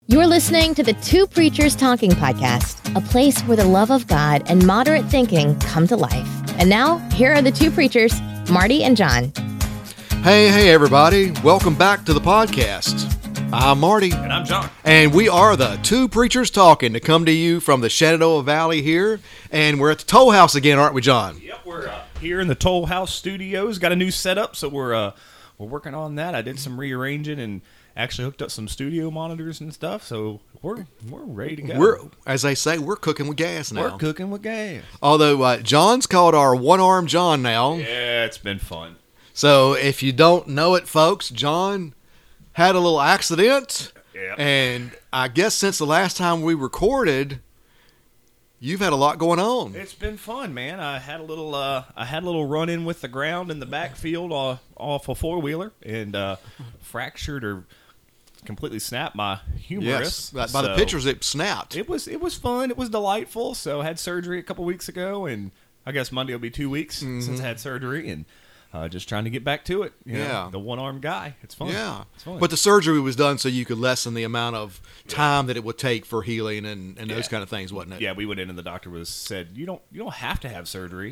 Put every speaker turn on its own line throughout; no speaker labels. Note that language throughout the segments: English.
You're listening to the Two Preachers Talking Podcast, a place where the love of God and moderate thinking come to life. And now, here are the two preachers, Marty and John.
Hey, everybody. Welcome back to the podcast. I'm Marty.
And I'm John.
And we are the Two Preachers Talking to come to you from the Shenandoah Valley here. And we're at the Toll House again, aren't we, John?
Yep, we're here in the Toll House Studios. Got a new setup, so we're working on that. I did some rearranging and actually hooked up some studio monitors and stuff, so we're ready to go.
As they say, we're cooking with gas now.
We're cooking with gas.
Although John's called our one-arm John now.
Yeah, it's been fun.
So if you don't know it, folks, John had a little accident.
Yeah.
And I guess since the last time we recorded, you've had a lot going on.
It's been fun, man. I had a little run in with the ground in the backfield off a four-wheeler and fractured or completely snapped my humerus.
Yes, by the pictures it snapped.
It was fun. It was delightful. So I had surgery a couple weeks ago, and I guess Monday will be 2 weeks since I had surgery, and just trying to get back to it. You know, the one-armed guy. It's fun.
Yeah.
It's fun.
But the surgery was done so you could lessen the amount of time that it would take for healing and those kind of things, wasn't it?
Yeah, we went in and the doctor said, you don't have to have surgery.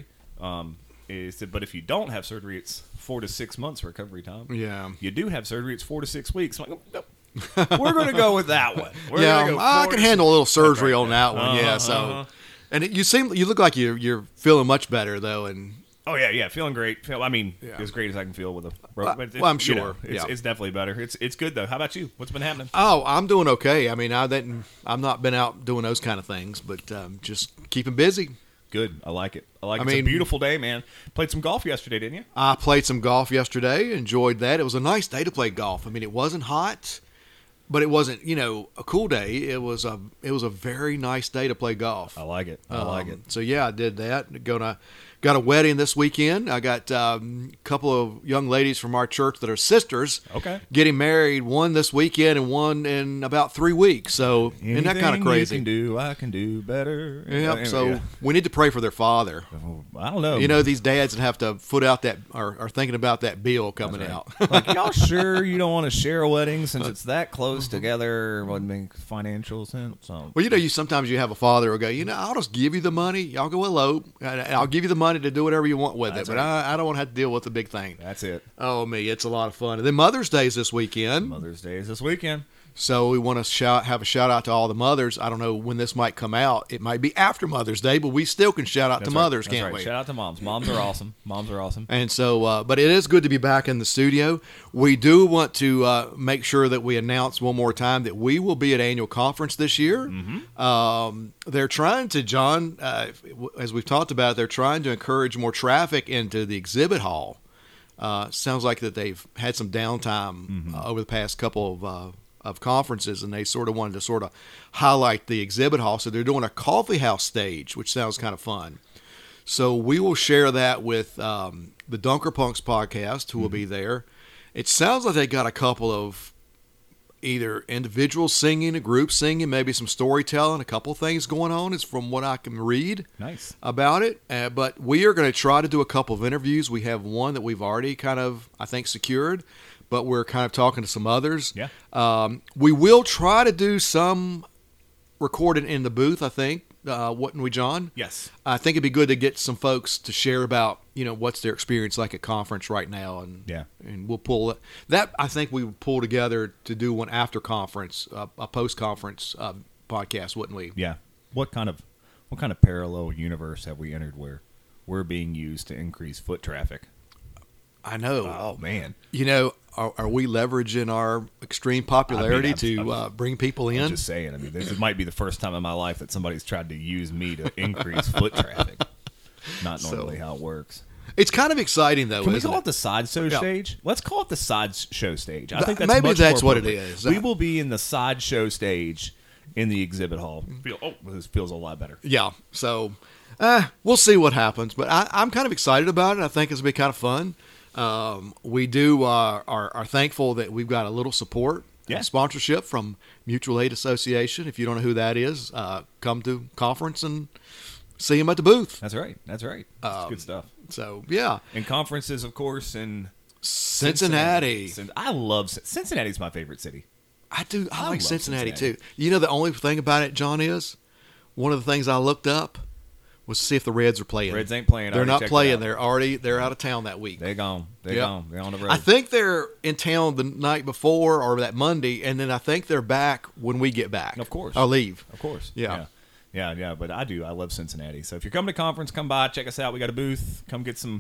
He said, but if you don't have surgery, it's 4 to 6 months recovery time.
Yeah.
You do have surgery, it's 4 to 6 weeks. I'm like, nope. We're going to go with that one.
I can handle a little surgery on that one. Yeah. So, and you look like you're feeling much better though, and.
Oh yeah, feeling great. As great as I can feel with a broken.
Well, I'm sure.
It's definitely better. It's good though. How about you? What's been happening?
Oh, I'm doing okay. I mean, I've not been out doing those kind of things, but just keeping busy.
Good. I like it. It's a beautiful day, man. Played some golf yesterday, didn't you?
I played some golf yesterday. Enjoyed that. It was a nice day to play golf. I mean, it wasn't hot, but it wasn't a cool day. It was a very nice day to play golf.
I like it. I like it.
So yeah, I did that. Got a wedding this weekend. I got a couple of young ladies from our church that are sisters.
Okay.
Getting married, one this weekend and one in about 3 weeks. So isn't that kind of crazy?
You can do, I can do better.
Yeah. So we need to pray for their father.
I don't know.
You know, these dads that have to foot out that are thinking about that bill coming out.
Like, y'all sure you don't want to share a wedding since it's that close together? Wouldn't make financial sense.
Well, you sometimes you have a father who go, I'll just give you the money. Y'all go elope. I'll give you the money to do whatever you want with it, but I don't want to have to deal with the big thing.
That's it.
Oh, it's a lot of fun. And then Mother's Day is this weekend. So we want to have a shout out to all the mothers. I don't know when this might come out. It might be after Mother's Day, but we still can shout out to mothers, can't we?
Shout out to moms. Moms are awesome.
And so, but it is good to be back in the studio. We do want to make sure that we announce one more time that we will be at annual conference this year.
Mm-hmm.
They're trying to, John, as we've talked about, they're trying to encourage more traffic into the exhibit hall. Sounds like that they've had some downtime over the past couple of conferences, and they sort of wanted to highlight the exhibit hall. So they're doing a coffee house stage, which sounds kind of fun. So we will share that with the Dunker Punks podcast, who will be there. It sounds like they got a couple of either individuals singing, a group singing, maybe some storytelling, a couple of things going on is from what I can read about it. But we are going to try to do a couple of interviews. We have one that we've already kind of, I think, secured, but we're kind of talking to some others.
Yeah.
We will try to do some recording in the booth, I think. Wouldn't we, John?
Yes.
I think it'd be good to get some folks to share about, what's their experience like at conference right now. And we'll pull it. That, I think we would pull together to do one after conference, a post-conference podcast, wouldn't we?
Yeah. What kind of parallel universe have we entered where we're being used to increase foot traffic?
I know.
Oh, man.
Are we leveraging our extreme popularity to bring people in?
I'm just saying. This might be the first time in my life that somebody's tried to use me to increase foot traffic. Not normally how it works.
It's kind of exciting, though.
Can we call it the sideshow stage? Let's call it the sideshow stage. I think that's
maybe
much
that's
more
what it is.
We will be in the sideshow stage in the exhibit hall. This feels a lot better.
Yeah. So we'll see what happens, but I'm kind of excited about it. I think it's going to be kind of fun. We are thankful that we've got a little support, sponsorship from Mutual Aid Association. If you don't know who that is, come to conference and see them at the booth.
That's right. It's good stuff.
So yeah,
and conferences, of course, in
Cincinnati.
I love Cincinnati's my favorite city.
I do. I like
love
Cincinnati too. You know, the only thing about it, John, is one of the things I looked up was to see if the Reds are playing.
Reds ain't playing.
They're not playing. They're out of town that week.
They're gone. They're gone. They're on the road.
I think they're in town the night before or that Monday, and then I think they're back when we get back.
Of course.
I'll leave.
Of course.
Yeah.
Yeah. But I do. I love Cincinnati. So if you're coming to conference, come by, check us out. We got a booth. Come get some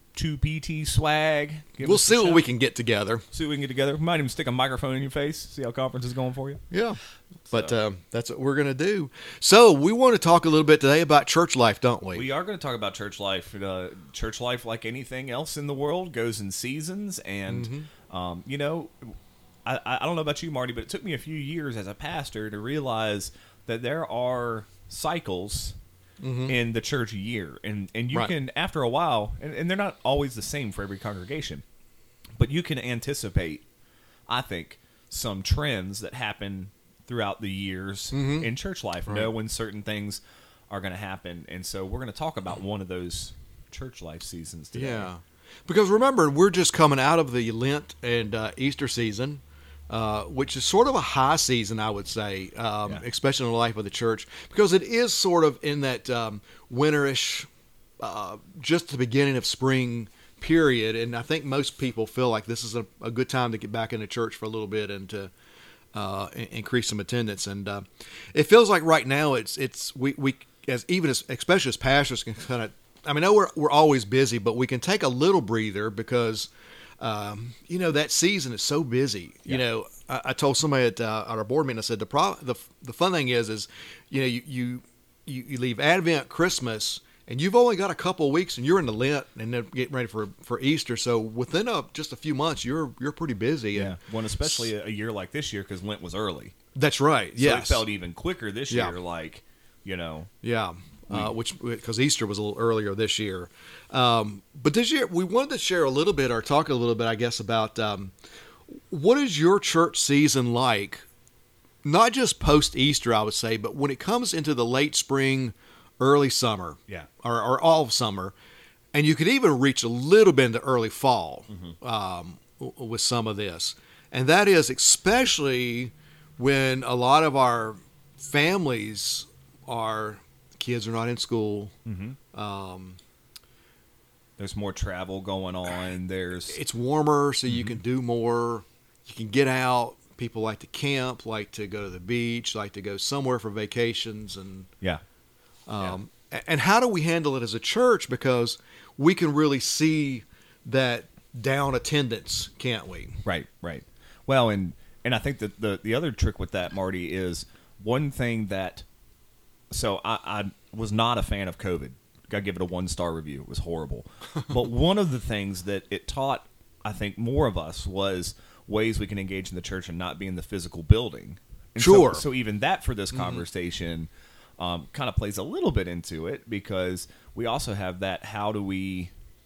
2PT swag.
We'll see what we can get together.
See what we can get together. We might even stick a microphone in your face. See how conference is going for you.
Yeah. But that's what we're going to do. So we want to talk a little bit today about church life, don't we?
We are going to talk about church life. Church life, like anything else in the world, goes in seasons. And, you know, I don't know about you, Marty, but it took me a few years as a pastor to realize that there are cycles in the church year. And you can, after a while, and they're not always the same for every congregation, but you can anticipate, I think, some trends that happen throughout the years in church life. Know when certain things are going to happen. And so we're going to talk about one of those church life seasons today.
Yeah. Because remember, we're just coming out of the Lent and Easter season, which is sort of a high season, I would say, especially in the life of the church, because it is sort of in that winterish, just the beginning of spring period. And I think most people feel like this is a good time to get back into church for a little bit and to increase some attendance. And it feels like right now we especially as pastors can kind of, I mean, I know we're always busy, but we can take a little breather because you know, that season is so busy. You know, I told somebody at our board meeting, I said the fun thing is you know, you leave Advent, Christmas, and you've only got a couple of weeks, and you're in the Lent, and then getting ready for Easter. So within just a few months, you're pretty busy.
Yeah, well, especially a year like this year, because Lent was early.
That's right.
So it felt even quicker this year. Like, you know.
Yeah. Because Easter was a little earlier this year. But this year, we wanted to share a little bit, or talk a little bit, I guess, about what is your church season like, not just post-Easter, I would say, but when it comes into the late spring, early summer, or all of summer, and you could even reach a little bit into early fall with some of this. And that is especially when a lot of our families kids are not in school.
There's more travel going on.
It's warmer, so you can do more. You can get out. People like to camp, like to go to the beach, like to go somewhere for vacations, and and how do we handle it as a church? Because we can really see that down attendance, can't we?
Right. Well, and I think that the other trick with that, Marty, is one thing that. So I was not a fan of COVID. Got to give it a 1-star review. It was horrible. But one of the things that it taught, I think, more of us was ways we can engage in the church and not be in the physical building. And
sure.
So even that for this conversation kind of plays a little bit into it, because we also have that how do the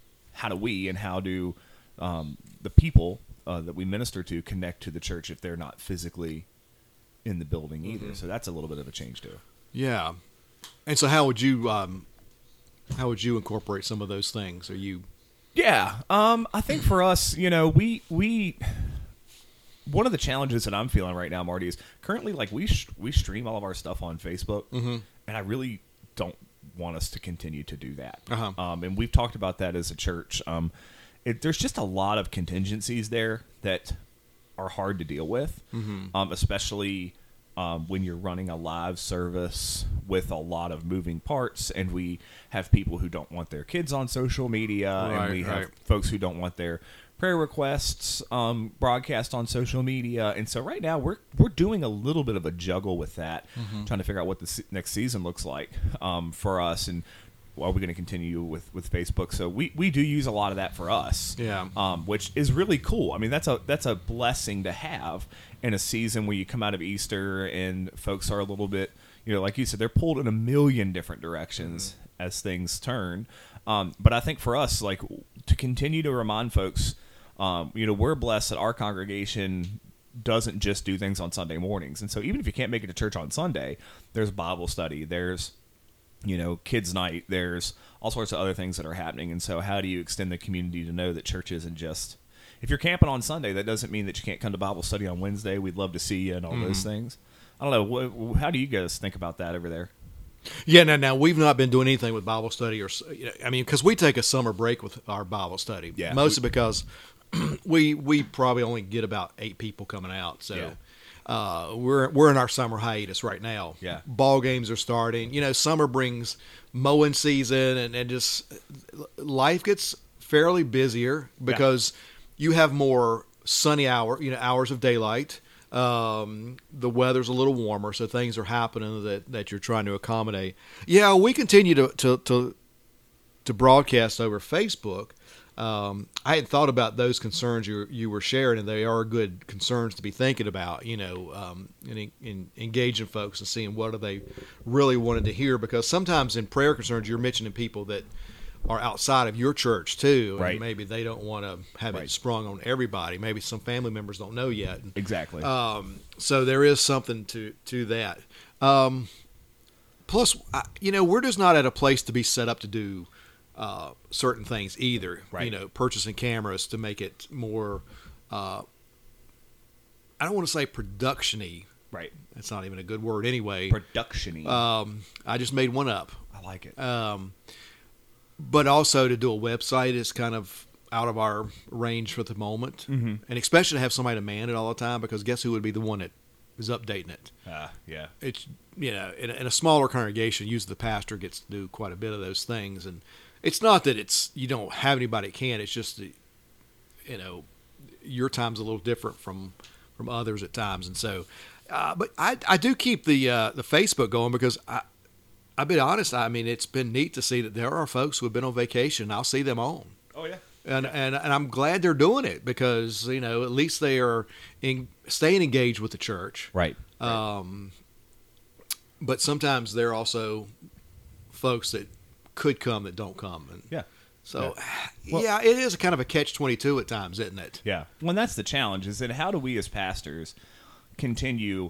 people that we minister to connect to the church if they're not physically in the building either. So that's a little bit of a change too.
Yeah, and so how would you incorporate some of those things? Are you?
Yeah, I think for us, you know, we one of the challenges that I'm feeling right now, Marty, is currently like we stream all of our stuff on Facebook, and I really don't want us to continue to do that. And we've talked about that as a church. There's just a lot of contingencies there that are hard to deal with, especially. When you're running a live service with a lot of moving parts, and we have people who don't want their kids on social media, and we have folks who don't want their prayer requests broadcast on social media. And so right now we're doing a little bit of a juggle with that, trying to figure out what the next season looks like for us, and are we going to continue with Facebook? So we do use a lot of that for us, which is really cool. I mean, that's a blessing to have in a season where you come out of Easter and folks are a little bit, you know, like you said, they're pulled in a million different directions as things turn. But I think for us, like, to continue to remind folks, you know, we're blessed that our congregation doesn't just do things on Sunday mornings. And so even if you can't make it to church on Sunday, there's Bible study, there's, you know, kids night, there's all sorts of other things that are happening. And so how do you extend the community to know that church isn't just if you're camping on Sunday, that doesn't mean that you can't come to Bible study on Wednesday. We'd love to see you and all those things. I don't know. How do you guys think about that over there?
Yeah, now we've not been doing anything with Bible study, because we take a summer break with our Bible study, mostly because we probably only get about 8 people coming out, so we're in our summer hiatus right now.
Yeah,
ball games are starting. Summer brings mowing season, and just life gets fairly busier because you have more sunny hours of daylight. The weather's a little warmer, so things are happening that you're trying to accommodate. Yeah, we continue to broadcast over Facebook. I hadn't thought about those concerns you were sharing, and they are good concerns to be thinking about. And engaging folks and seeing what are they really wanted to hear, because sometimes in prayer concerns you're mentioning people that are outside of your church too, and maybe they don't want to have it sprung on everybody. Maybe some family members don't know yet.
Exactly.
So there is something to that. Plus, we're just not at a place to be set up to do certain things either.
Right.
Purchasing cameras to make it more. I don't want to say production-y.
Right.
That's not even a good word anyway.
Production-y.
I just made one up.
I like it.
But also to do a website is kind of out of our range for the moment. And especially to have somebody to man it all the time, because guess who would be the one that is updating it?
Yeah.
It's, in a smaller congregation, usually the pastor gets to do quite a bit of those things. And it's not that you don't have anybody that can. It's just that, your time's a little different from others at times. And so, but I do keep the Facebook going, because I'll be honest. I mean, it's been neat to see that there are folks who have been on vacation. I'll see them on.
Oh yeah.
And I'm glad they're doing it, because at least they are staying engaged with the church.
Right.
But sometimes there are also folks that could come that don't come. And so, it is a kind of a catch-22 at times, isn't it?
Yeah. Well, that's the challenge. Is that how do we as pastors continue?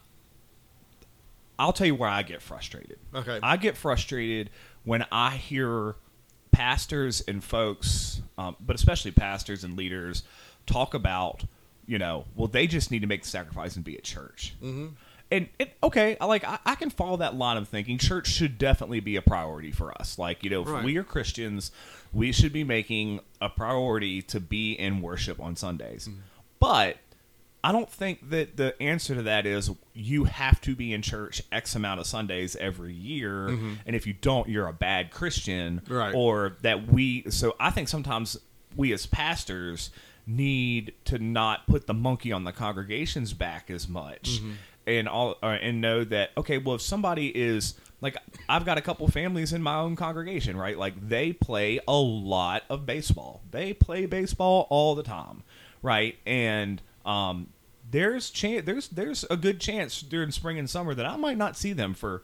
I'll tell you where I get frustrated.
Okay.
I get frustrated when I hear pastors and folks, but especially pastors and leaders, talk about, well, they just need to make the sacrifice and be at church. Mm-hmm. And I can follow that line of thinking. Church should definitely be a priority for us. If we are Christians, we should be making a priority to be in worship on Sundays. Mm-hmm. But I don't think that the answer to that is you have to be in church X amount of Sundays every year, and if you don't, you're a bad Christian.
Right.
Or that so I think sometimes we as pastors need to not put the monkey on the congregation's back as much, and know that, okay, well, if somebody is like, I've got a couple families in my own congregation, right? Like, they play a lot of baseball. They play baseball all the time, right? And there's a good chance during spring and summer that I might not see them for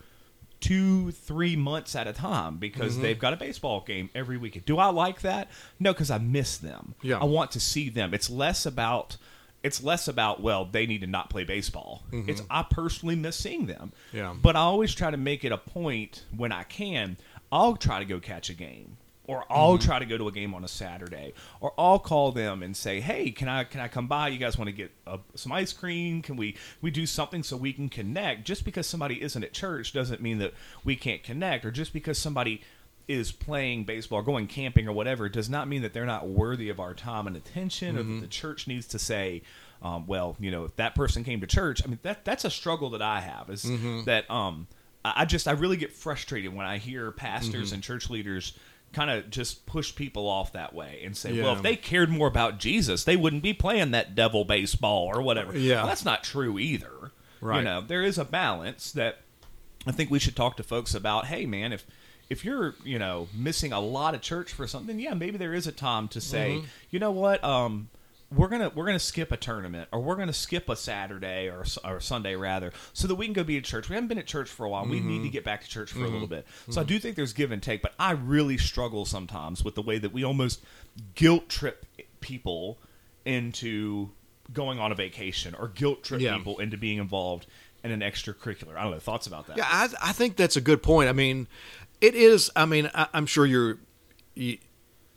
2-3 months at a time, because they've got a baseball game every weekend. Do I like that? No, because I miss them.
Yeah.
I want to see them. It's less about well, they need to not play baseball. It's I personally miss seeing them.
Yeah.
But I always try to make it a point when I can. I'll try to go catch a game. Or I'll try to go to a game on a Saturday. Or I'll call them and say, hey, can I come by? You guys want to get some ice cream? Can we do something so we can connect? Just because somebody isn't at church doesn't mean that we can't connect. Or just because somebody is playing baseball or going camping or whatever does not mean that they're not worthy of our time and attention, or that the church needs to say, if that person came to church. I mean, that's a struggle that I have, is that I really get frustrated when I hear pastors and church leaders kind of just push people off that way and say, well, if they cared more about Jesus, they wouldn't be playing that devil baseball or whatever.
Yeah.
Well, that's not true either.
Right.
There is a balance that I think we should talk to folks about. Hey, man, if you're, missing a lot of church for something, maybe there is a time to say, you know what, we're gonna skip a tournament, or we're gonna skip a Saturday or Sunday rather, so that we can go be at church. We haven't been at church for a while. We need to get back to church for a little bit. So I do think there's give and take, but I really struggle sometimes with the way that we almost guilt trip people into going on a vacation, or guilt trip people into being involved in an extracurricular. I don't know, thoughts about that?
Yeah, I think that's a good point. I mean, it is. I mean, I'm sure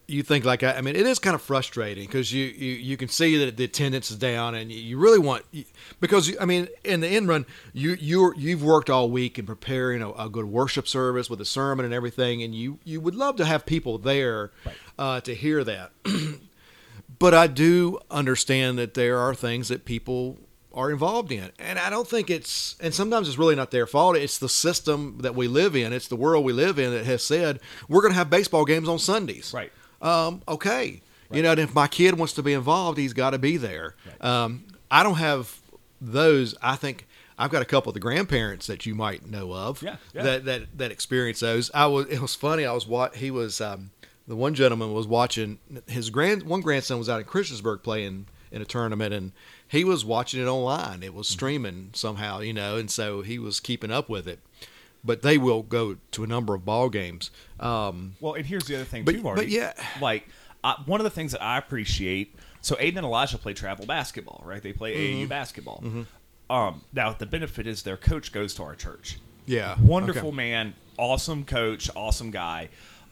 you think like I mean, it is kind of frustrating because you can see that the attendance is down, and you really want because I mean, in the end run, you've worked all week in preparing a good worship service with a sermon and everything, and you would love to have people there to hear that. But I do understand that there are things that people are involved in, and I don't think and sometimes it's really not their fault. It's the system that we live in. It's the world we live in that has said we're going to have baseball games on Sundays.
Right.
Okay. Right. And if my kid wants to be involved, he's got to be there. Right. I don't have those. I think I've got a couple of the grandparents that you might know of that experience those. It was funny. The one gentleman was watching one grandson was out in Christiansburg playing in a tournament, and he was watching it online. It was streaming somehow, and so he was keeping up with it. But they will go to a number of ball games.
Well, and here's the other thing too, Marty.
But yeah,
one of the things that I appreciate. So Aiden and Elijah play travel basketball, right? They play AAU basketball. Mm-hmm. Now the benefit is their coach goes to our church.
Yeah,
wonderful man, awesome coach, awesome guy.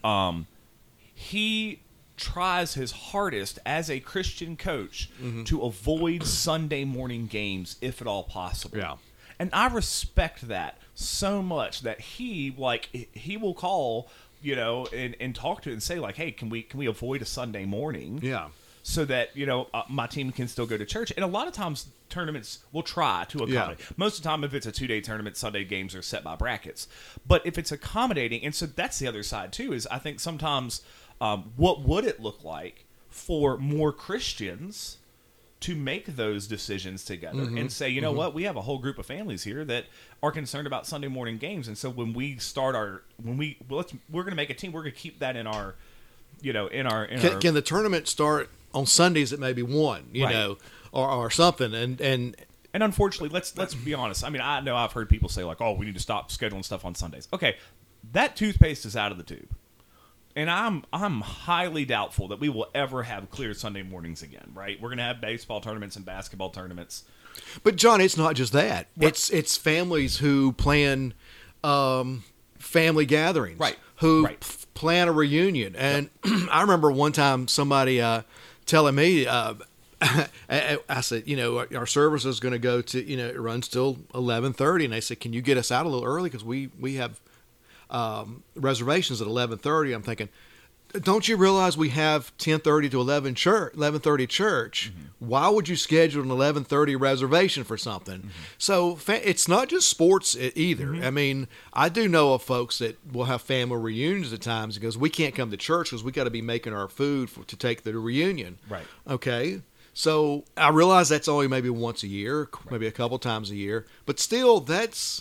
He tries his hardest as a Christian coach to avoid Sunday morning games if at all possible.
Yeah.
And I respect that so much that he will call, and talk to it and say like, hey, can we avoid a Sunday morning?
Yeah.
So that, my team can still go to church. And a lot of times tournaments will try to accommodate. Yeah. Most of the time, if it's a 2-day tournament, Sunday games are set by brackets. But if it's accommodating, and so that's the other side too, is I think sometimes what would it look like for more Christians to make those decisions together and say, you know what, we have a whole group of families here that are concerned about Sunday morning games, and so when we start we're going to make a team, we're going to keep that in our,
Can the tournament start on Sundays at maybe 1, or something, and
unfortunately, let's be honest. I mean, I know I've heard people say like, oh, we need to stop scheduling stuff on Sundays. Okay, that toothpaste is out of the tube. And I'm highly doubtful that we will ever have clear Sunday mornings again, right? We're going to have baseball tournaments and basketball tournaments.
But John, it's not just that. It's families who plan family gatherings,
right?
Who plan a reunion. And I remember one time somebody telling me, I said, our service is going to go to, it runs till 11:30, and they said, can you get us out a little early because we have reservations at 11:30. I'm thinking, don't you realize we have 10:30 to 11:30 church? Why would you schedule an 11:30 reservation for something? So it's not just sports either. I mean, I do know of folks that will have family reunions at times because we can't come to church because we got to be making our food to take the reunion.
Right.
Okay. So I realize that's only maybe once a year, maybe a couple times a year, but still that's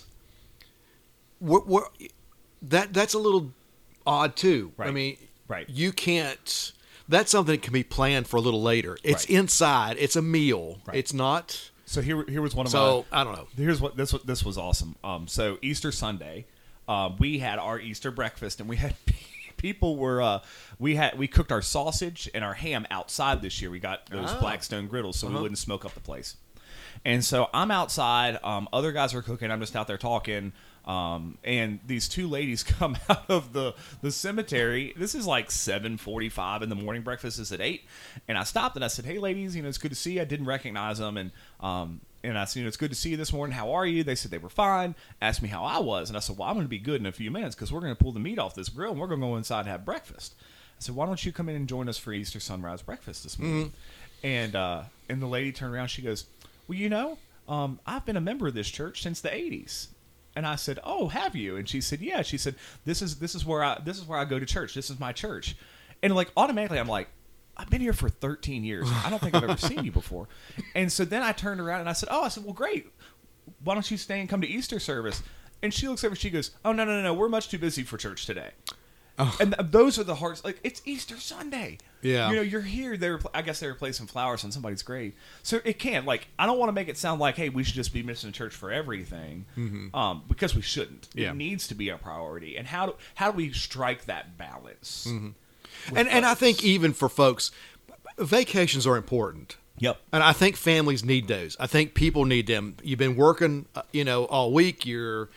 that's a little odd too.
Right.
I mean,
right.
You can't. That's something that can be planned for a little later. It's inside. It's a meal.
Right.
It's not.
So here was one of my.
So I don't know.
Here's what this was awesome. So Easter Sunday, we had our Easter breakfast, and we had people were we cooked our sausage and our ham outside this year. We got those Blackstone griddles, so we wouldn't smoke up the place. And so I'm outside. Other guys are cooking. I'm just out there talking. And these two ladies come out of the cemetery. This is like 7:45 in the morning. Breakfast is at 8. And I stopped and I said, "Hey, ladies, it's good to see you." I didn't recognize them, and I said, "It's good to see you this morning. How are you?" They said they were fine. Asked me how I was, and I said, "Well, I'm going to be good in a few minutes because we're going to pull the meat off this grill and we're going to go inside and have breakfast." I said, "Why don't you come in and join us for Easter sunrise breakfast this morning?" And the lady turned around. She goes, "Well, I've been a member of this church since the 80s." And I said, "Oh, have you?" And she said, "Yeah." She said, "This is where I go to church. This is my church." And like automatically, I'm like, "I've been here for 13 years. I don't think I've ever seen you before." And so then I turned around and I said, "Well, great. Why don't you stay and come to Easter service?" And she looks over. She goes, "Oh, no. We're much too busy for church today." Oh. And those are the hearts. Like, it's Easter Sunday.
Yeah.
You're here. I guess they were placing flowers on somebody's grave. So it can't. Like, I don't want to make it sound like, hey, we should just be missing church for everything. Because we shouldn't. Yeah. It needs to be a priority. And how do we strike that balance?
And I think even for folks, vacations are important.
Yep.
And I think families need those. I think people need them. You've been working, all week. You're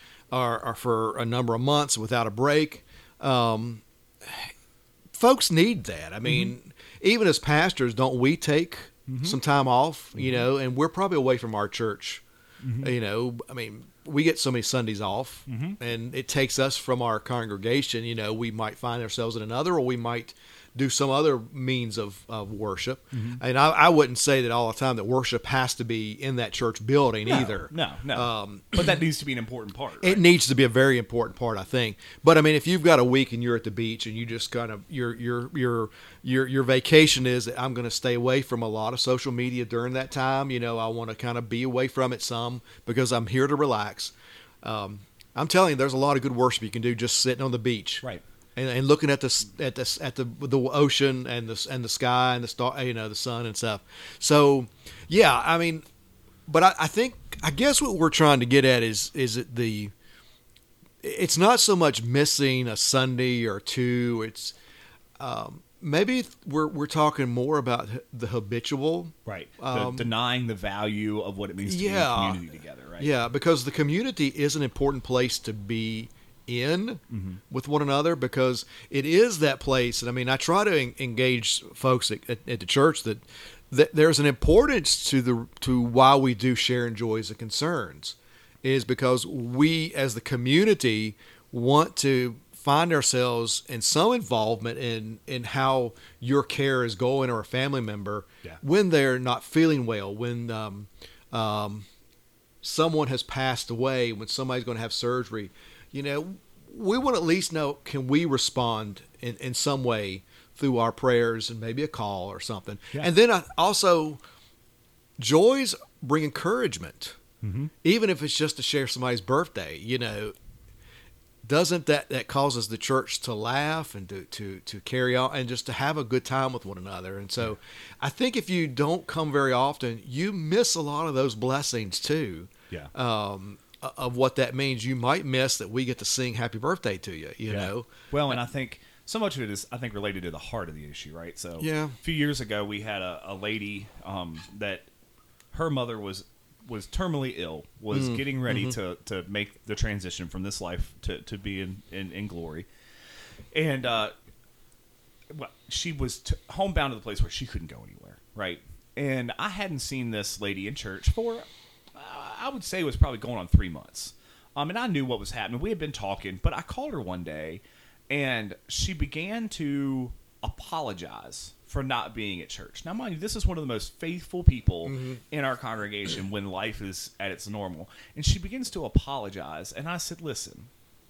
folks need that. I mean, even as pastors, don't we take some time off, you know, and we're probably away from our church, you know, I mean, we get so many Sundays off and it takes us from our congregation, you know, we might find ourselves in another, or we might do some other means of worship. And I wouldn't say that all the time that worship has to be in that church building either.
No. But that needs to be an important part. Right?
It needs to be a very important part, I think. But I mean, if you've got a week and you're at the beach and you just kind of your vacation is that I'm going to stay away from a lot of social media during that time. You know, I want to kind of be away from it some because I'm here to relax. I'm telling you, there's a lot of good worship you can do just sitting on the beach.
Right.
And looking at the ocean and the sky and the star, you know, the sun and stuff. So, yeah, I mean, but I guess what we're trying to get at is it's not so much missing a Sunday or two. It's maybe we're talking more about the habitual,
right? Denying the value of what it means to be in community together, right?
Yeah, because the community is an important place to be in with one another, because it is that place. And I mean, I try to engage folks at the church that there's an importance to why we do share in joys and concerns, is because we as the community want to find ourselves in some involvement in how your care is going, or a family member when they're not feeling well, when someone has passed away, when somebody's going to have surgery. You know, we want to at least know, can we respond in some way through our prayers and maybe a call or something. Yeah. And then also, joys bring encouragement, even if it's just to share somebody's birthday. You know, doesn't that causes the church to laugh and to carry on and just to have a good time with one another. And so I think if you don't come very often, you miss a lot of those blessings too. Yeah. Of what that means. You might miss that we get to sing happy birthday to you, you know?
Well, and I think so much of it is, I think, related to the heart of the issue, right? So a few years ago, we had a lady that her mother was terminally ill, was getting ready to make the transition from this life to be in glory. And she was homebound to the place where she couldn't go anywhere, right? And I hadn't seen this lady in church for... I would say it was probably going on 3 months. And I knew what was happening. We had been talking, but I called her one day, and she began to apologize for not being at church. Now, mind you, this is one of the most faithful people in our congregation when life is at its normal. And she begins to apologize. And I said, listen,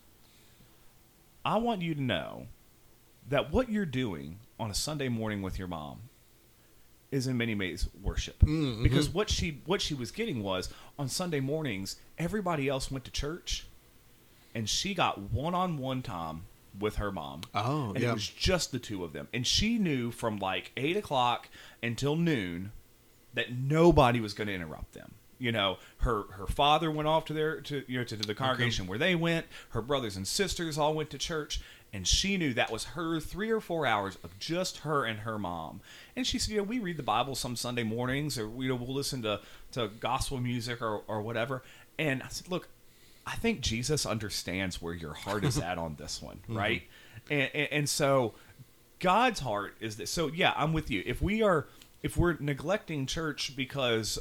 I want you to know that what you're doing on a Sunday morning with your mom is in many ways worship. Because what she was getting was, on Sunday mornings, everybody else went to church, and she got one-on-one time with her mom. And it was just the two of them. And she knew from like 8 o'clock until noon that nobody was going to interrupt them. You know, her father went off to the congregation where they went. Her brothers and sisters all went to church. And she knew that was her 3 or 4 hours of just her and her mom. And she said, we read the Bible some Sunday mornings, or we'll listen to gospel music or whatever. And I said, look, I think Jesus understands where your heart is at on this one, right? And so God's heart is this. So yeah, I'm with you. If we're neglecting church because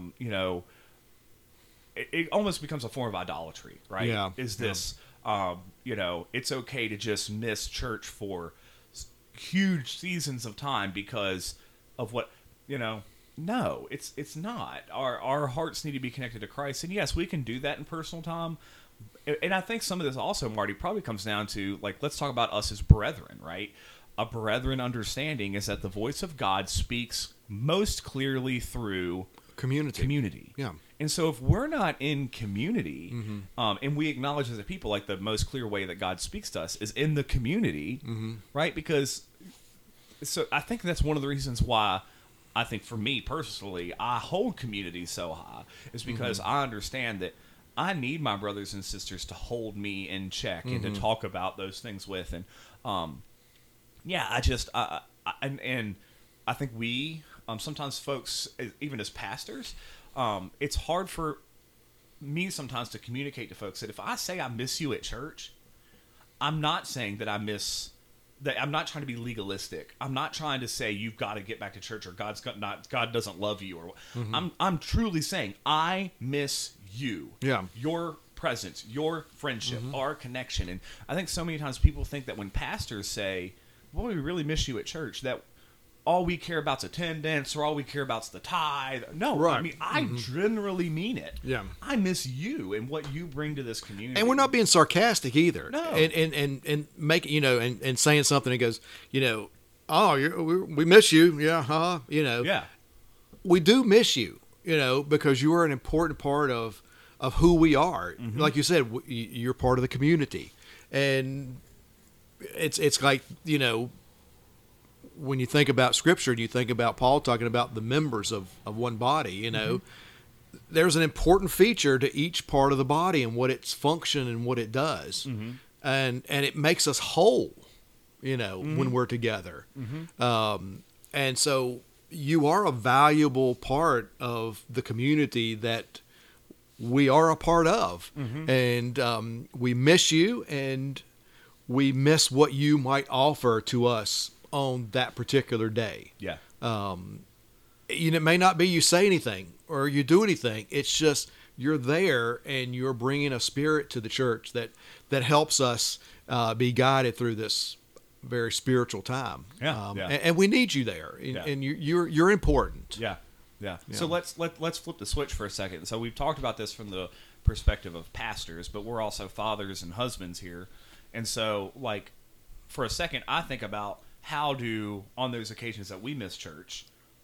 it almost becomes a form of idolatry, right?
Yeah.
Is this it's okay to just miss church for huge seasons of time because of what, no, it's not. Our hearts need to be connected to Christ. And yes, we can do that in personal time. And I think some of this also, Marty, probably comes down to, like, let's talk about us as brethren, right? A brethren understanding is that the voice of God speaks most clearly through community. Yeah. And so if we're not in community, and we acknowledge as a people, like, the most clear way that God speaks to us is in the community, right? Because, so I think that's one of the reasons why I think for me personally, I hold community so high, is because I understand that I need my brothers and sisters to hold me in check and to talk about those things with. And, and I think we, sometimes folks, even as pastors, it's hard for me sometimes to communicate to folks that if I say I miss you at church, I'm not saying that I miss I'm not trying to be legalistic. I'm not trying to say you've got to get back to church or God doesn't love you, or I'm truly saying I miss you.
Yeah.
Your presence, your friendship, our connection. And I think so many times people think that when pastors say, "Boy, we really miss you at church," that all we care about's attendance or all we care about's the tithe. No,
Right.
I mean, I generally mean it.
Yeah.
I miss you and what you bring to this community.
And we're not being sarcastic either.
No.
And make, and saying something that goes, we miss you. Yeah.
Yeah.
We do miss you, because you are an important part of who we are. Like you said, you're part of the community. And it's like, when you think about Scripture and you think about Paul talking about the members of one body, there's an important feature to each part of the body and what its function and what it does. And it makes us whole, when we're together. And so you are a valuable part of the community that we are a part of. And we miss you, and we miss what you might offer to us on that particular day.
Yeah.
It may not be you say anything or you do anything. It's just you're there and you're bringing a spirit to the church that helps us be guided through this very spiritual time.
Yeah.
And we need you there, and you're important.
Yeah. So let's flip the switch for a second. So we've talked about this from the perspective of pastors, but we're also fathers and husbands here. And so, like, for a second, I think about how do, on those occasions that we miss church,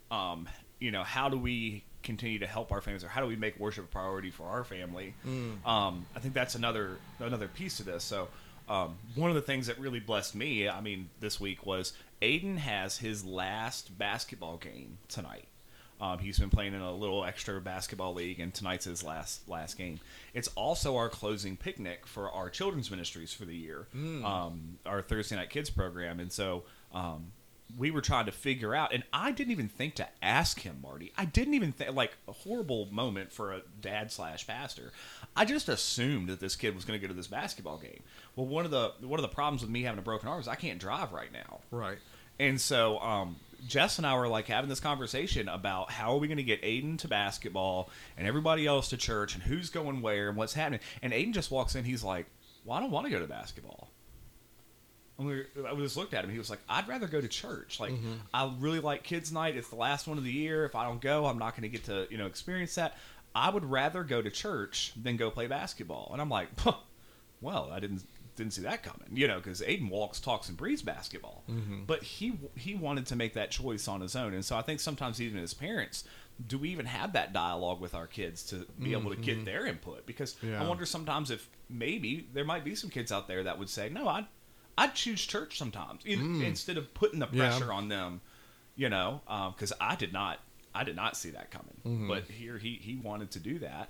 how do we continue to help our families, or how do we make worship a priority for our family? I think that's another piece to this. So one of the things that really blessed me, this week, was Aiden has his last basketball game tonight. He's been playing in a little extra basketball league, and tonight's his last game. It's also our closing picnic for our children's ministries for the year, our Thursday Night Kids program. And so we were trying to figure out, and I didn't even think to ask him, Marty. I didn't even think, like, a horrible moment for a dad/pastor. I just assumed that this kid was going to go to this basketball game. Well, one of the problems with me having a broken arm is I can't drive right now.
Right.
And so Jess and I were like having this conversation about how are we going to get Aiden to basketball and everybody else to church, and who's going where and what's happening. And Aiden just walks in. He's like, "Well, I don't want to go to basketball." And I just looked at him. He was like, "I'd rather go to church. Like, I really like kids' night. It's the last one of the year. If I don't go, I'm not going to get to experience that. I would rather go to church than go play basketball." And I'm like, well, I didn't see that coming, because Aiden walks, talks, and breathes basketball. But he wanted to make that choice on his own. And so I think sometimes even as parents, do we even have that dialogue with our kids to be able to get their input? Because I wonder sometimes if maybe there might be some kids out there that would say, "No, I'd choose church sometimes," instead of putting the pressure on them, because I did not see that coming. But here he wanted to do that,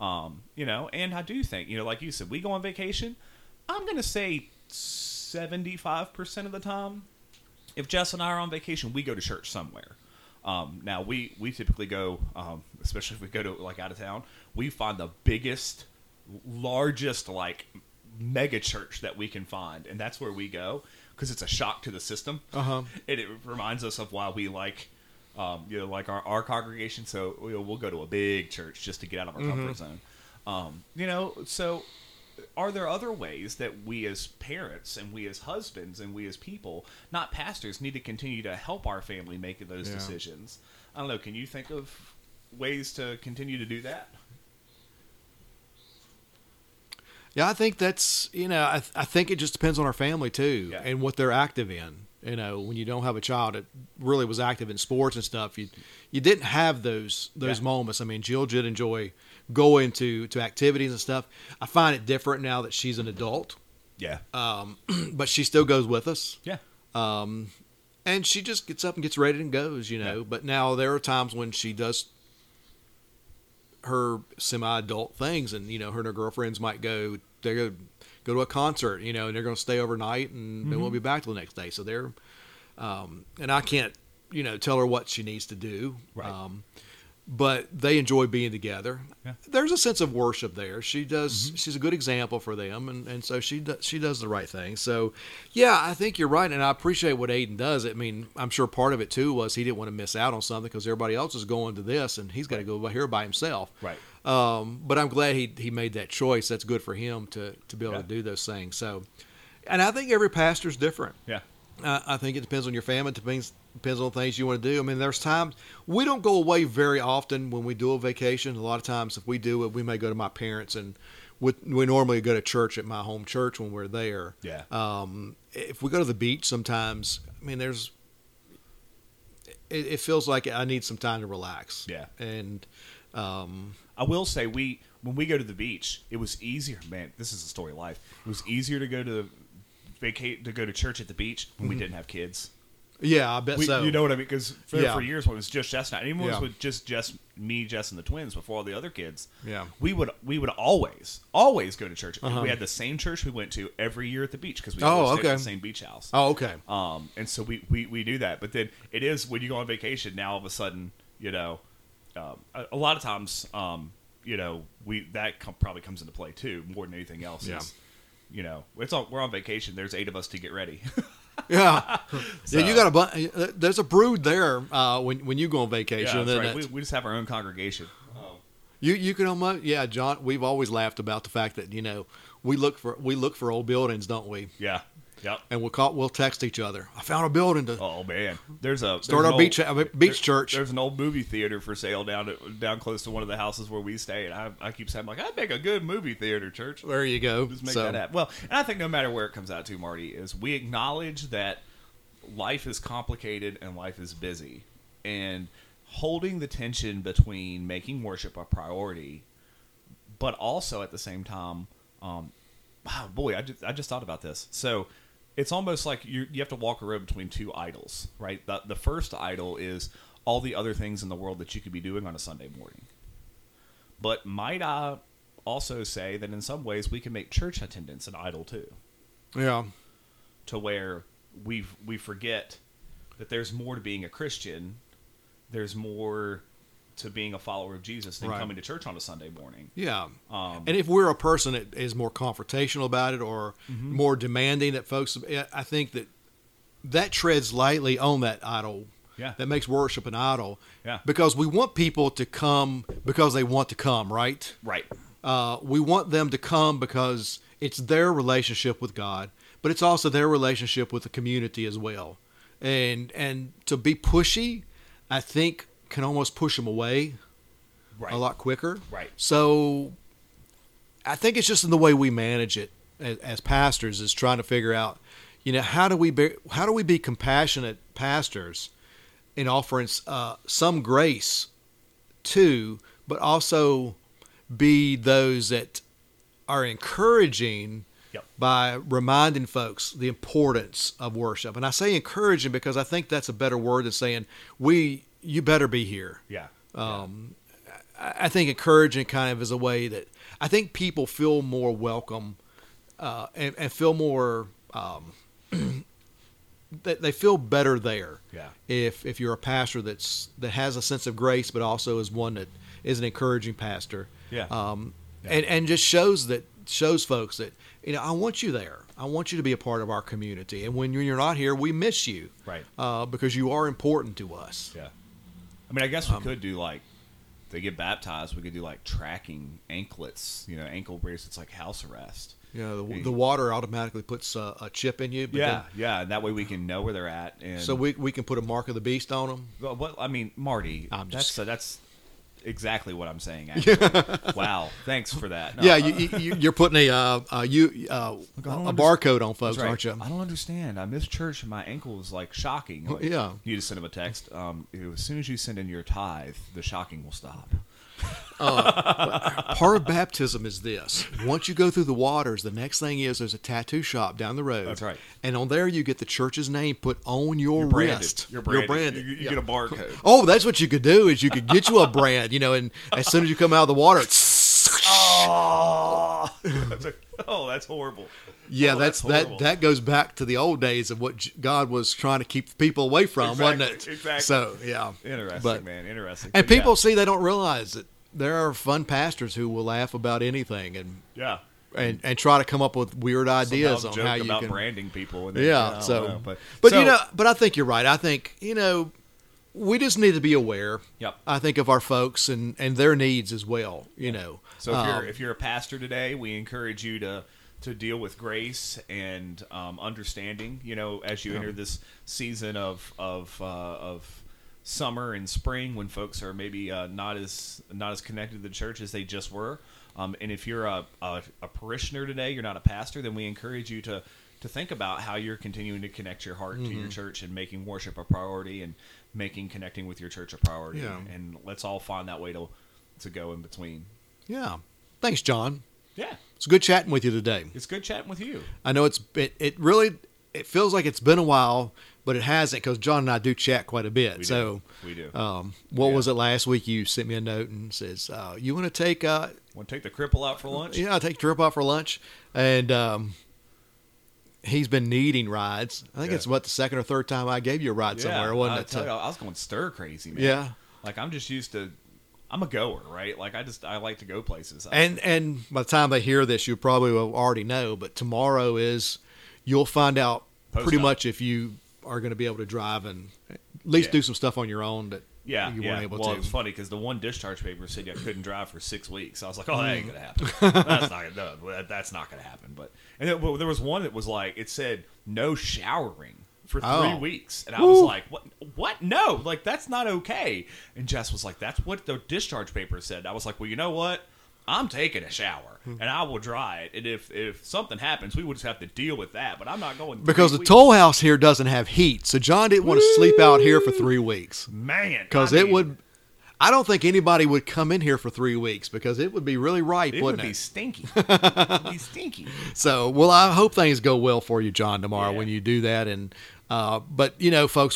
and I do think, like you said, we go on vacation. I'm going to say 75% of the time, if Jess and I are on vacation, we go to church somewhere. Now, we typically go, especially if we go to, like, out of town, we find the biggest, largest, like, mega church that we can find, and that's where we go, because it's a shock to the system. And it reminds us of why we like, like our congregation, so we'll go to a big church just to get out of our comfort zone. So are there other ways that we as parents and we as husbands and we as people, not pastors, need to continue to help our family make those decisions? I don't know. Can you think of ways to continue to do that?
Yeah, I think that's, I think it just depends on our family too, and what they're active in. When you don't have a child that really was active in sports and stuff, you didn't have those moments. I mean, Jill did enjoy going to activities and stuff. I find it different now that she's an adult.
Yeah.
But she still goes with us.
Yeah.
And she just gets up and gets ready and goes,
Yeah.
But now there are times when she does her semi-adult things, and her and her girlfriends might go. They go to a concert, and they're going to stay overnight, and they won't be back till the next day. So they're, and I can't, tell her what she needs to do.
Right.
but they enjoy being together.
Yeah.
There's a sense of worship there. She does. She's a good example for them, and so she does the right thing. So, yeah, I think you're right, and I appreciate what Aiden does. I mean, I'm sure part of it too was he didn't want to miss out on something because everybody else is going to this, and he's got to go here by himself.
Right.
But I'm glad he made that choice. That's good for him to be able to do those things. So, and I think every pastor's different.
Yeah.
I think it depends on your family. It depends on things you want to do. I mean, there's times we don't go away very often when we do a vacation. A lot of times, if we do it, we may go to my parents, and we normally go to church at my home church when we're there.
Yeah.
If we go to the beach, sometimes, I mean, it feels like I need some time to relax.
Yeah.
And
I will say when we go to the beach, it was easier. Man, this is a story of life. It was easier to go to church at the beach when we didn't have kids.
Yeah, I bet so.
You know what I mean? Because for years when it was just Jess and I, even when it was with just me, Jess, and the twins before all the other kids, we would always go to church. We had the same church we went to every year at the beach because we always stayed at the same beach house.
Oh, okay.
And so we do that. But then it is when you go on vacation, now all of a sudden, a lot of times, probably comes into play too more than anything else.
Yeah.
We're on vacation. There's 8 of us to get ready.
Yeah. So, yeah, you got there's a brood there when you go on vacation.
Yeah, that's right. We just have our own congregation.
You can almost John. We've always laughed about the fact that we look for old buildings, don't we?
Yeah. Yep.
And we'll text each other. I found a building to.
Oh man,
beach church.
There's an old movie theater for sale down close to one of the houses where we stay, and I keep saying I'd make a good movie theater, church.
There you go.
Just make that happen. Well, and I think no matter where it comes out to, Marty, is we acknowledge that life is complicated and life is busy, and holding the tension between making worship a priority, but also at the same time, I just thought about this. So. It's almost like you have to walk a road between two idols, right? The first idol is all the other things in the world that you could be doing on a Sunday morning. But might I also say that in some ways we can make church attendance an idol too?
Yeah.
To where we forget that there's more to being a Christian. There's more to being a follower of Jesus than coming to church on a Sunday morning.
Yeah. And if we're a person that is more confrontational about it or more demanding that folks, I think that treads lightly on that idol.
Yeah.
That makes worship an idol.
Yeah.
Because we want people to come because they want to come, right?
Right.
We want them to come because it's their relationship with God, but it's also their relationship with the community as well. And to be pushy, I think, can almost push them away a lot quicker.
Right.
So I think it's just in the way we manage it as pastors is trying to figure out, how do we be compassionate pastors in offering some grace too, but also be those that are encouraging by reminding folks the importance of worship. And I say encouraging because I think that's a better word than saying you better be here.
Yeah.
I think encouraging kind of is a way that I think people feel more welcome and feel more that they feel better there.
Yeah.
If you're a pastor that has a sense of grace, but also is one that is an encouraging pastor.
Yeah.
And just shows folks that I want you there. I want you to be a part of our community. And when you're not here, we miss you.
Right.
Because you are important to us.
Yeah. I mean, I guess we could do they get baptized, we could do tracking anklets, ankle bracelets, like house arrest.
Yeah, the water automatically puts a chip in you.
But and that way we can know where they're at. And
so we can put a mark of the beast on them.
Well, I mean, Marty, that's exactly what I'm saying. Actually, wow, thanks for that. No,
you're putting a barcode on folks, aren't you?
I don't understand. I miss church and my ankle is shocking.
Yeah,
you just send them a text. As soon as you send in your tithe, the shocking will stop.
Part of baptism is this: once you go through the waters, the next thing is there's a tattoo shop down the road.
That's right.
And on there you get the church's name put on your wrist.
You're branded. You get a barcode.
Oh, that's what you could do is you could get you a brand, and as soon as you come out of the water,
Oh, that's horrible.
Yeah,
that's horrible.
that goes back to the old days of what God was trying to keep people away from, wasn't it?
Exactly.
So, yeah.
Interesting, man. Interesting.
And people see, they don't realize that there are fun pastors who will laugh about anything and try to come up with weird ideas on how you can
branding people. And
but I think you're right. I think, we just need to be aware.
Yep.
I think of our folks and their needs as well.
So if you're a pastor today, we encourage you to deal with grace and understanding. As you enter this season of summer and spring, when folks are maybe not as connected to the church as they just were. And if you're a parishioner today, you're not a pastor, then we encourage you to think about how you're continuing to connect your heart to your church and making worship a priority and making connecting with your church a priority.
Yeah.
And let's all find that way to go in between.
Yeah. Thanks, John.
Yeah.
It's good chatting with you today.
It's good chatting with you.
I know it really feels like it's been a while, but it hasn't, because John and I do chat quite a bit.
We do.
What was it last week? You sent me a note and says, you want to take
the cripple out for lunch?
Yeah, I'll take the trip out for lunch. And he's been needing rides. I think it's the second or third time I gave you a ride somewhere, wasn't it?
I was going stir crazy, man.
Yeah.
Like, I'm just used to, I'm a goer, right? Like, I like to go places.
And by the time they hear this, you probably will already know, but tomorrow you'll find out pretty much if you are going to be able to drive and at least do some stuff on your own that you weren't able to.
Well, it was funny because the one discharge paper said I couldn't drive for 6 weeks. I was like, that ain't going to happen. That's not going to happen. And there was one that was like, it said no showering for 3 weeks. And I was like, what? No, like, that's not okay. And Jess was like, that's what the discharge paper said. I was like, well, you know what? I'm taking a shower and I will dry it. And if something happens, we would just have to deal with that. But I'm not going 3
because the
weeks.
toll house here doesn't have heat, so John didn't want to sleep out here for 3 weeks.
Man,
because I don't think anybody would come in here for 3 weeks because it would be really ripe, wouldn't it?
It would be stinky. It would be stinky.
So, well, I hope things go well for you, John, tomorrow when you do that. And but folks,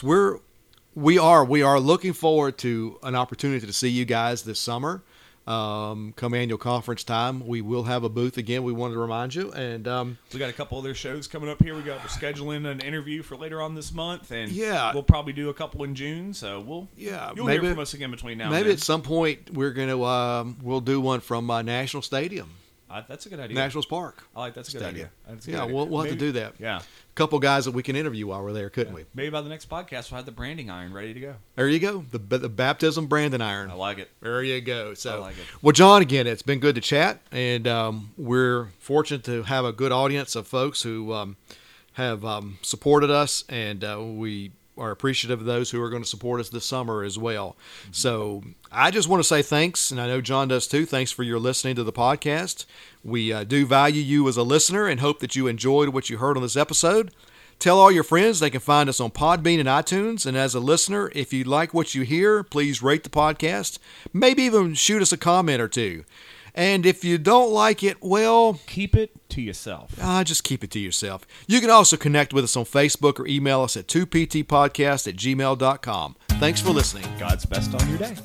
we are looking forward to an opportunity to see you guys this summer. Come annual conference time, we will have a booth again. We wanted to remind you, and
we got a couple other shows coming up here. We're scheduling an interview for later on this month, and we'll probably do a couple in June. So you'll hear from us again between now and then.
Maybe at some point we're gonna we'll do one from National Stadium.
That's a good idea.
Nationals Park.
That's a good idea.
We'll have to do that.
Yeah.
A couple guys that we can interview while we're there, couldn't we?
Maybe by the next podcast we'll have the branding iron ready to go.
There you go. The baptism branding iron.
I like it.
There you go. So,
I like it.
Well, John, again, it's been good to chat, and we're fortunate to have a good audience of folks who have supported us, and we are appreciative of those who are going to support us this summer as well. So I just want to say thanks, and I know John does too. Thanks for your listening to the podcast. We do value you as a listener and hope that you enjoyed what you heard on this episode. Tell all your friends they can find us on Podbean and iTunes. And as a listener, if you like what you hear, please rate the podcast. Maybe even shoot us a comment or two. And if you don't like it, well,
keep it to yourself.
Just keep it to yourself. You can also connect with us on Facebook or email us at 2ptpodcast@gmail.com. Thanks for listening.
God's best on your day.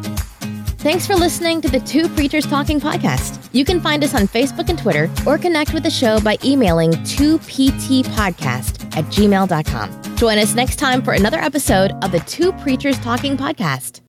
Thanks for listening to the Two Preachers Talking podcast. You can find us on Facebook and Twitter or connect with the show by emailing 2ptpodcast@gmail.com. Join us next time for another episode of the Two Preachers Talking podcast.